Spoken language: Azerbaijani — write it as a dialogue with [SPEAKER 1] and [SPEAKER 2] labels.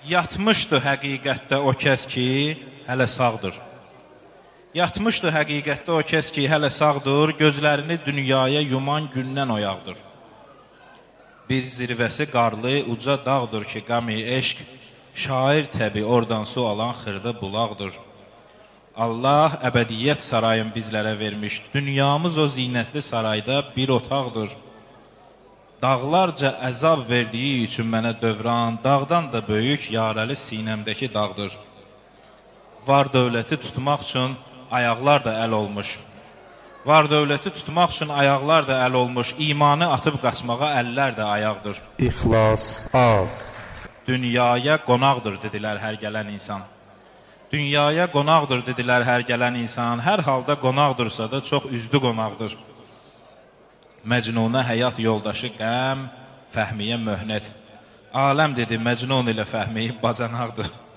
[SPEAKER 1] Yatmışdı həqiqətdə o kəs ki, hələ sağdır. Yatmışdı həqiqətdə o kəs ki, hələ sağdır, gözlərini dünyaya yuman gündən oyaqdır. Bir zirvəsi qarlı, uca dağdır ki, qami eşq, şair təbi oradan su alan xırda bulaqdır. Allah əbədiyyət sarayın bizlərə vermiş, dünyamız o zinətli sarayda bir otaqdır. Dağlarca əzab verdiyi üçün mənə dövran, dağdan da böyük yarəli sinəmdəki dağdır. Var dövləti tutmaq üçün ayaqlar da əl olmuş. Var dövləti tutmaq üçün ayaqlar da əl olmuş, imanı atıb qaçmağa əllər də ayaqdır.
[SPEAKER 2] İxlas az.
[SPEAKER 1] Dünyaya qonaqdır dedilər hər gələn insan. Dünyaya qonaqdır dedilər hər gələn insan, hər halda qonaqdırsa da çox üzdü qonaqdır. Məcnuna həyat yoldaşı qəm, Fəhmiyə möhnət. Aləm dedi Məcnun ilə Fəhmi bacanaqdır.